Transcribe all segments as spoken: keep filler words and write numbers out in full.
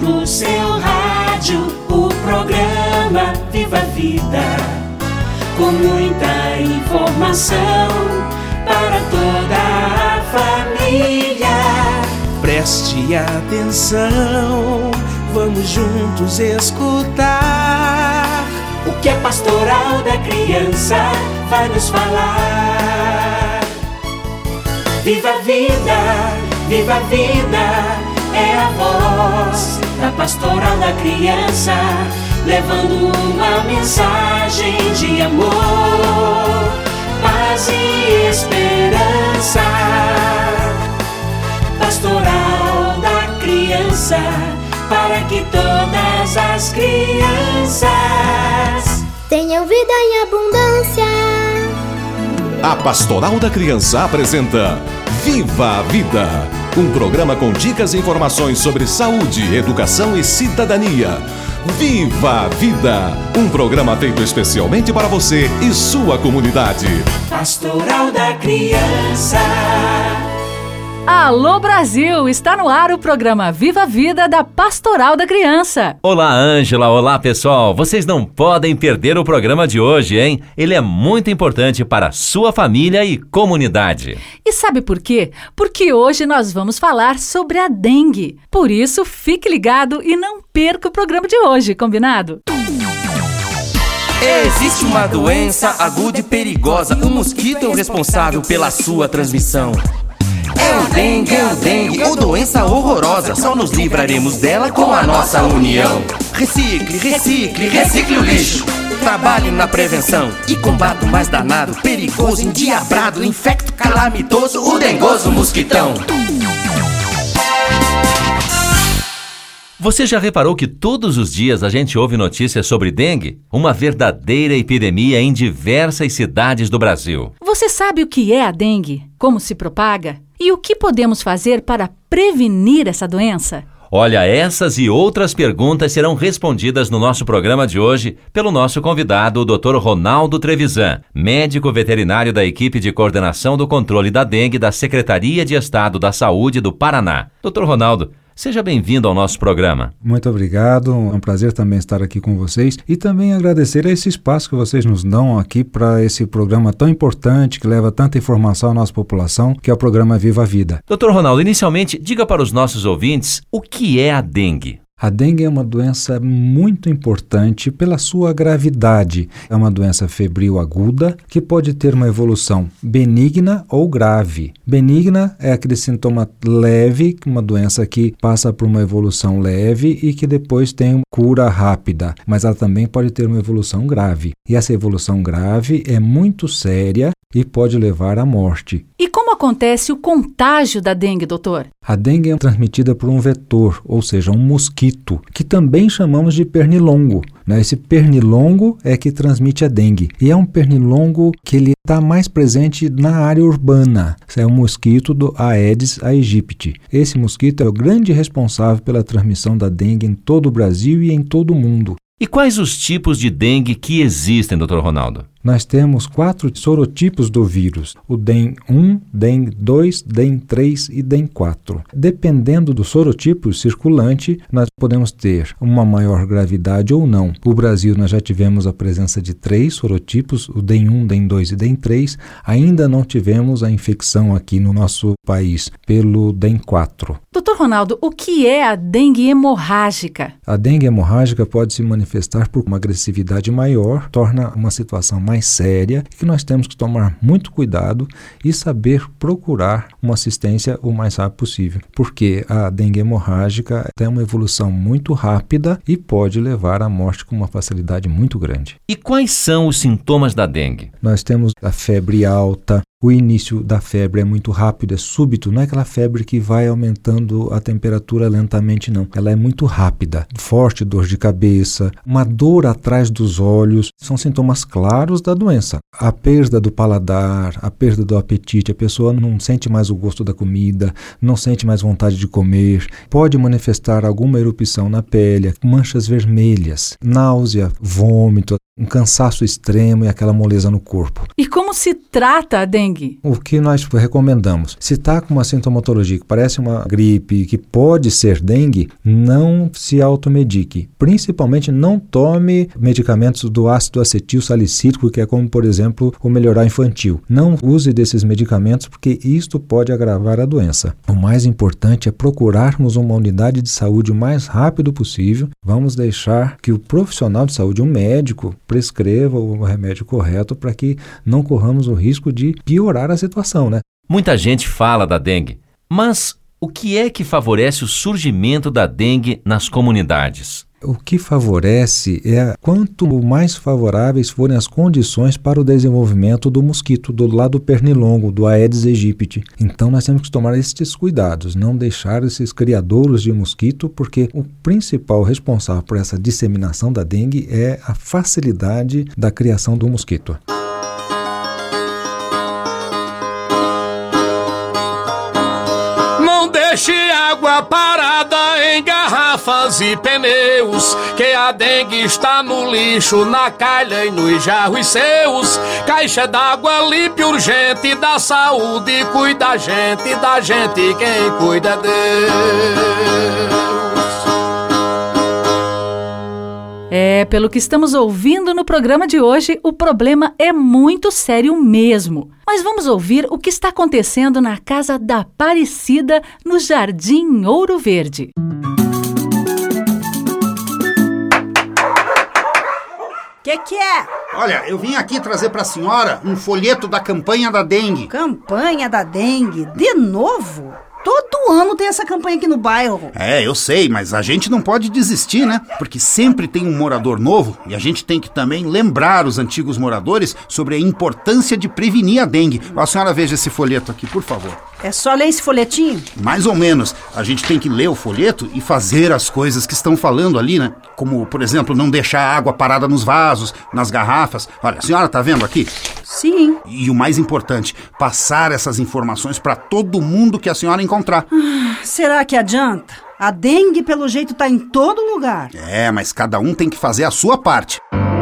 no seu rádio o programa Viva a Vida, com muita informação para toda a família. Preste atenção, vamos juntos escutar o que a Pastoral da Criança vai nos falar. Viva a vida, viva a vida, é a voz da Pastoral da Criança, levando uma mensagem de amor, paz e esperança. Pastoral da Criança, para que todas as crianças tenham vida em abundância. A Pastoral da Criança apresenta Viva a Vida, um programa com dicas e informações sobre saúde, educação e cidadania. Viva a Vida, um programa feito especialmente para você e sua comunidade. Pastoral da Criança. Alô Brasil, está no ar o programa Viva a Vida da Pastoral da Criança. Olá Ângela, olá pessoal, vocês não podem perder o programa de hoje, hein? Ele é muito importante para a sua família e comunidade. E sabe por quê? Porque hoje nós vamos falar sobre a dengue. Por isso, fique ligado e não perca o programa de hoje, combinado? Existe uma doença aguda e perigosa, o mosquito é o responsável pela sua transmissão. É o dengue, é o dengue, ou doença horrorosa, só nos livraremos dela com a nossa união. Recicle, recicle, recicle o lixo. Trabalhe na prevenção e combate o mais danado, perigoso, endiabrado, infecto calamitoso, o dengoso mosquitão. Você já reparou que todos os dias a gente ouve notícias sobre dengue? Uma verdadeira epidemia em diversas cidades do Brasil. Você sabe o que é a dengue? Como se propaga? E o que podemos fazer para prevenir essa doença? Olha, essas e outras perguntas serão respondidas no nosso programa de hoje pelo nosso convidado, o doutor Ronaldo Trevisan, médico veterinário da equipe de coordenação do controle da dengue da Secretaria de Estado da Saúde do Paraná. doutor Ronaldo, seja bem-vindo ao nosso programa. Muito obrigado, é um prazer também estar aqui com vocês e também agradecer a esse espaço que vocês nos dão aqui para esse programa tão importante que leva tanta informação à nossa população, que é o programa Viva a Vida. doutor Ronaldo, inicialmente, diga para os nossos ouvintes o que é a dengue. A dengue é uma doença muito importante pela sua gravidade. É uma doença febril aguda que pode ter uma evolução benigna ou grave. Benigna é aquele sintoma leve, uma doença que passa por uma evolução leve e que depois tem cura rápida, mas ela também pode ter uma evolução grave. E essa evolução grave é muito séria e pode levar à morte. E como acontece o contágio da dengue, doutor? A dengue é transmitida por um vetor, ou seja, um mosquito, que também chamamos de pernilongo. Né? Esse pernilongo é que transmite a dengue. E é um pernilongo que ele está mais presente na área urbana. É o mosquito do Aedes aegypti. Esse mosquito é o grande responsável pela transmissão da dengue em todo o Brasil e em todo o mundo. E quais os tipos de dengue que existem, doutor Ronaldo? Nós temos quatro sorotipos do vírus, o D E N um, D E N dois, D E N três e D E N quatro. Dependendo do sorotipo circulante, nós podemos ter uma maior gravidade ou não. No Brasil, nós já tivemos a presença de três sorotipos, o D E N um, D E N dois e D E N três. Ainda não tivemos a infecção aqui no nosso país pelo D E N quatro. doutor Ronaldo, o que é a dengue hemorrágica? A dengue hemorrágica pode se manifestar por uma agressividade maior, torna uma situação mais séria, que nós temos que tomar muito cuidado e saber procurar uma assistência o mais rápido possível, porque a dengue hemorrágica tem uma evolução muito rápida e pode levar à morte com uma facilidade muito grande. E quais são os sintomas da dengue? Nós temos a febre alta. O início da febre é muito rápido, é súbito, não é aquela febre que vai aumentando a temperatura lentamente, não. Ela é muito rápida, forte dor de cabeça, uma dor atrás dos olhos, são sintomas claros da doença. A perda do paladar, a perda do apetite, a pessoa não sente mais o gosto da comida, não sente mais vontade de comer, pode manifestar alguma erupção na pele, manchas vermelhas, náusea, vômito. um cansaço extremo e aquela moleza no corpo. E como se trata a dengue? O que nós recomendamos? Se está com uma sintomatologia que parece uma gripe, que pode ser dengue, não se automedique. Principalmente não tome medicamentos do ácido acetil salicílico, que é como, por exemplo, o melhorar infantil. Não use desses medicamentos porque isto pode agravar a doença. O mais importante é procurarmos uma unidade de saúde o mais rápido possível. Vamos deixar que o profissional de saúde, um médico, prescreva o remédio correto para que não corramos o risco de piorar a situação, né? Muita gente fala da dengue, mas o que é que favorece o surgimento da dengue nas comunidades? O que favorece é quanto mais favoráveis forem as condições para o desenvolvimento do mosquito, do lado pernilongo, do Aedes aegypti. Então nós temos que tomar estes cuidados, não deixar esses criadouros de mosquito, porque o principal responsável por essa disseminação da dengue é a facilidade da criação do mosquito. Deixe água parada em garrafas e pneus, que a dengue está no lixo, na calha e nos jarros seus. Caixa d'água limpa e urgente, da saúde cuida a gente, da gente quem cuida é Deus. É, pelo que estamos ouvindo no programa de hoje, o problema é muito sério mesmo. Mas vamos ouvir o que está acontecendo na casa da Aparecida, no Jardim Ouro Verde. Que que é? Olha, eu vim aqui trazer pra senhora um folheto da campanha da dengue. Campanha da dengue? De novo? Todo ano tem essa campanha aqui no bairro. É, eu sei, mas a gente não pode desistir, né? Porque sempre tem um morador novo e a gente tem que também lembrar os antigos moradores sobre a importância de prevenir a dengue. A senhora veja esse folheto aqui, por favor. É só ler esse folhetinho? Mais ou menos. A gente tem que ler o folheto e fazer as coisas que estão falando ali, né? Como, por exemplo, não deixar a água parada nos vasos, nas garrafas. Olha, a senhora tá vendo aqui? Sim. E o mais importante, passar essas informações para todo mundo que a senhora encontrar. Ah, será que adianta? A dengue, pelo jeito, tá em todo lugar. É, mas cada um tem que fazer a sua parte.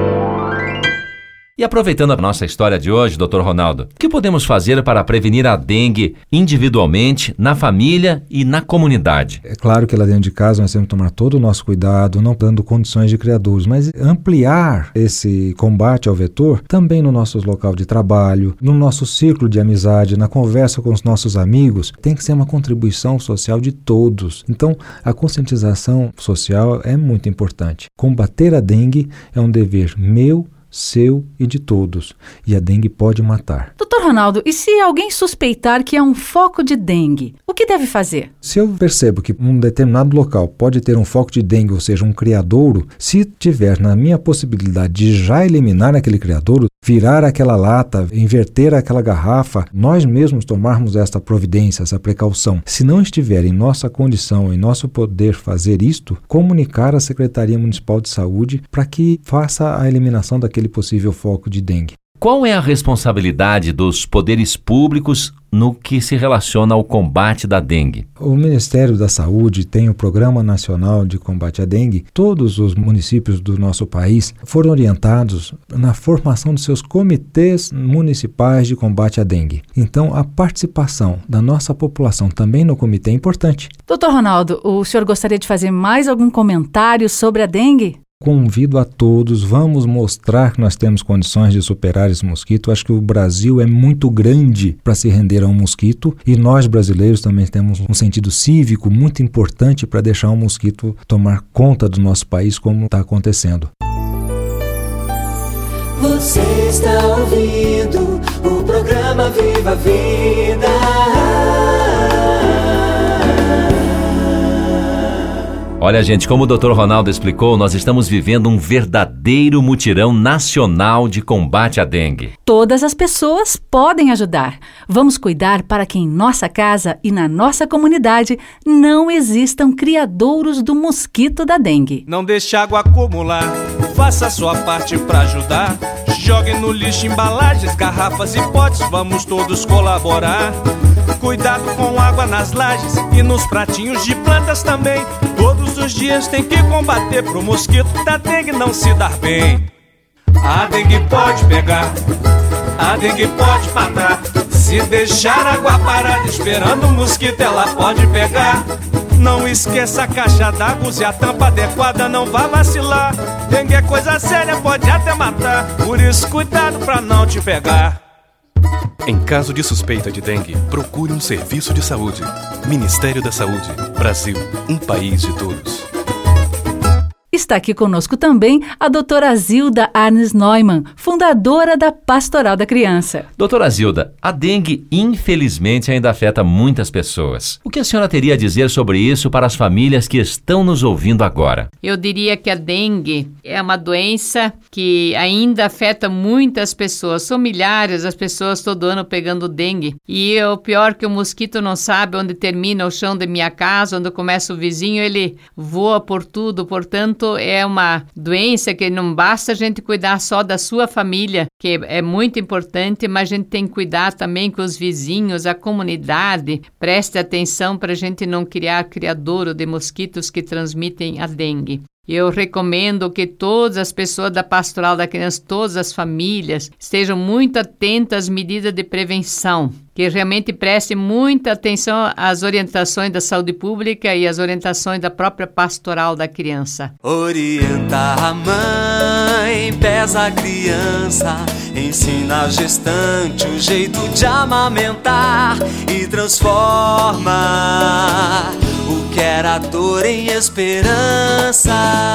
E aproveitando a nossa história de hoje, doutor Ronaldo, o que podemos fazer para prevenir a dengue individualmente, na família e na comunidade? É claro que lá dentro de casa nós temos que tomar todo o nosso cuidado, não dando condições de criadouros, mas ampliar esse combate ao vetor também no nosso local de trabalho, no nosso círculo de amizade, na conversa com os nossos amigos, tem que ser uma contribuição social de todos. Então, a conscientização social é muito importante. Combater a dengue é um dever meu, seu e de todos. E a dengue pode matar. doutor Ronaldo, e se alguém suspeitar que é um foco de dengue, o que deve fazer? Se eu percebo que um determinado local pode ter um foco de dengue, ou seja, um criadouro, se tiver na minha possibilidade de já eliminar aquele criadouro, virar aquela lata, inverter aquela garrafa, nós mesmos tomarmos esta providência, essa precaução. Se não estiver em nossa condição, em nosso poder fazer isto, comunicar à Secretaria Municipal de Saúde para que faça a eliminação daquele possível foco de dengue. Qual é a responsabilidade dos poderes públicos no que se relaciona ao combate da dengue? O Ministério da Saúde tem o Programa Nacional de Combate à Dengue. Todos os municípios do nosso país foram orientados na formação de seus comitês municipais de combate à dengue. Então, a participação da nossa população também no comitê é importante. doutor Ronaldo, o senhor gostaria de fazer mais algum comentário sobre a dengue? Convido a todos, vamos mostrar que nós temos condições de superar esse mosquito. Acho que o Brasil é muito grande para se render a um mosquito e nós brasileiros também temos um sentido cívico muito importante para deixar um mosquito tomar conta do nosso país como está acontecendo. Você está ouvindo o programa Viva a Vida. Olha, gente, como o doutor Ronaldo explicou, nós estamos vivendo um verdadeiro mutirão nacional de combate à dengue. Todas as pessoas podem ajudar. Vamos cuidar para que em nossa casa e na nossa comunidade não existam criadouros do mosquito da dengue. Não deixe água acumular, faça a sua parte para ajudar. Jogue no lixo embalagens, garrafas e potes, vamos todos colaborar. Cuidado com água nas lajes e nos pratinhos de plantas também. Todos os dias tem que combater pro mosquito da dengue não se dar bem. A dengue pode pegar, a dengue pode matar. Se deixar a água parada esperando o mosquito, ela pode pegar. Não esqueça a caixa d'água, use a tampa adequada, não vá vacilar. Dengue é coisa séria, pode até matar, por isso cuidado pra não te pegar. Em caso de suspeita de dengue, procure um serviço de saúde. Ministério da Saúde, Brasil, um país de todos. Está aqui conosco também a doutora Zilda Arnes Neumann, fundadora da Pastoral da Criança. Doutora Zilda, a dengue infelizmente ainda afeta muitas pessoas. O que a senhora teria a dizer sobre isso para as famílias que estão nos ouvindo agora? Eu diria que a dengue é uma doença que ainda afeta muitas pessoas. São milhares as pessoas todo ano pegando dengue. E é o pior que o mosquito não sabe onde termina o chão de minha casa, onde começa o vizinho, ele voa por tudo, portanto, é uma doença que não basta a gente cuidar só da sua família, que é muito importante, mas a gente tem que cuidar também com os vizinhos, a comunidade. Preste atenção para a gente não criar criadouro de mosquitos que transmitem a dengue. Eu recomendo que todas as pessoas da Pastoral da Criança, todas as famílias, estejam muito atentas às medidas de prevenção, que realmente prestem muita atenção às orientações da saúde pública e às orientações da própria Pastoral da Criança. Orienta a mãe, pesa a criança, ensina a gestante o jeito de amamentar e transforma o que era dor em esperança.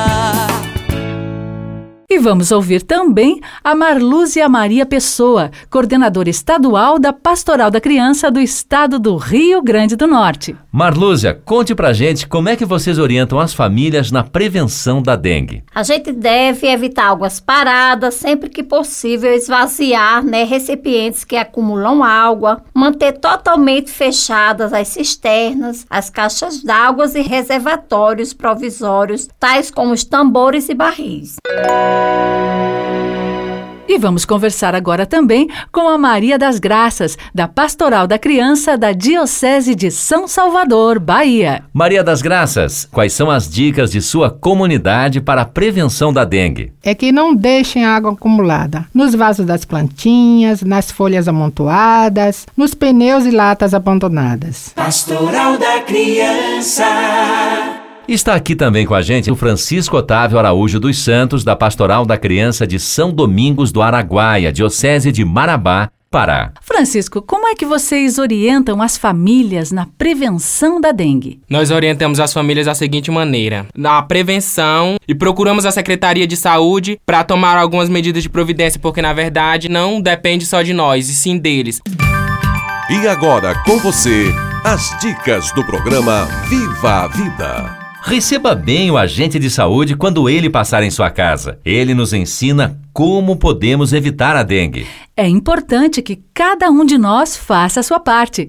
E vamos ouvir também a Marlúzia Maria Pessoa, coordenadora estadual da Pastoral da Criança do Estado do Rio Grande do Norte. Marlúzia, conte pra gente como é que vocês orientam as famílias na prevenção da dengue. A gente deve evitar águas paradas, sempre que possível esvaziar, né, recipientes que acumulam água, manter totalmente fechadas as cisternas, as caixas d'água e reservatórios provisórios, tais como os tambores e barris. E vamos conversar agora também com a Maria das Graças, da Pastoral da Criança da Diocese de São Salvador, Bahia. Maria das Graças, quais são as dicas de sua comunidade para a prevenção da dengue? É que não deixem água acumulada nos vasos das plantinhas, nas folhas amontoadas, nos pneus e latas abandonadas. Pastoral da Criança. Está aqui também com a gente o Francisco Otávio Araújo dos Santos, da Pastoral da Criança de São Domingos do Araguaia, Diocese de Marabá, Pará. Francisco, como é que vocês orientam as famílias na prevenção da dengue? Nós orientamos as famílias da seguinte maneira: na prevenção, e procuramos a Secretaria de Saúde para tomar algumas medidas de providência, porque na verdade não depende só de nós, e sim deles. E agora com você, as dicas do programa Viva a Vida. Receba bem o agente de saúde quando ele passar em sua casa. Ele nos ensina como podemos evitar a dengue. É importante que cada um de nós faça a sua parte.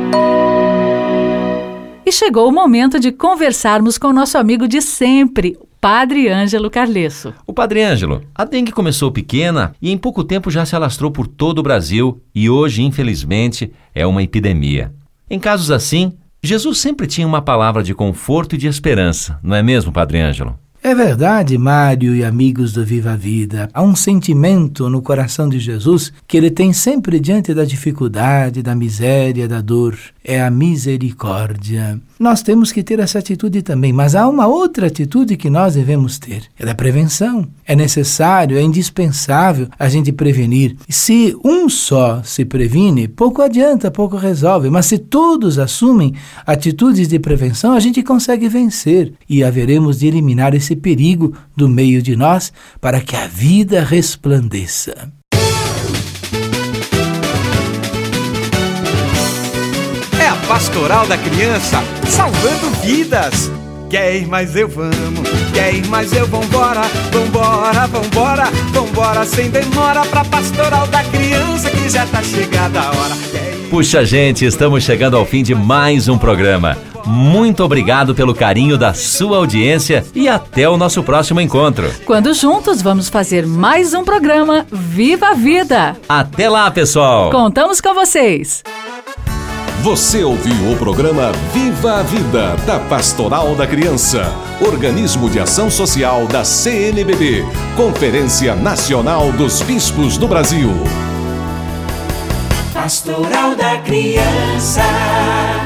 E chegou o momento de conversarmos com o nosso amigo de sempre, o Padre Ângelo Carlesso. O Padre Ângelo, a dengue começou pequena e em pouco tempo já se alastrou por todo o Brasil e hoje, infelizmente, é uma epidemia. Em casos assim, Jesus sempre tinha uma palavra de conforto e de esperança, não é mesmo, Padre Ângelo? É verdade, Mário e amigos do Viva a Vida. Há um sentimento no coração de Jesus que ele tem sempre diante da dificuldade, da miséria, da dor. É a misericórdia. Nós temos que ter essa atitude também, mas há uma outra atitude que nós devemos ter. É da prevenção. É necessário, é indispensável a gente prevenir. Se um só se previne, pouco adianta, pouco resolve. Mas se todos assumem atitudes de prevenção, a gente consegue vencer e haveremos de eliminar esse perigo do meio de nós para que a vida resplandeça. É a Pastoral da Criança, salvando vidas. Quer ir, mas eu vamos. Quer ir, mas eu vambora. Vambora, vambora, vambora sem demora pra Pastoral da Criança que já tá chegada a hora. Puxa, gente, estamos chegando ao fim de mais um programa. Muito obrigado pelo carinho da sua audiência e até o nosso próximo encontro. Quando juntos vamos fazer mais um programa Viva a Vida. Até lá, pessoal. Contamos com vocês. Você ouviu o programa Viva a Vida, da Pastoral da Criança, organismo de ação social da C N B B, Conferência Nacional dos Bispos do Brasil. Pastoral da Criança.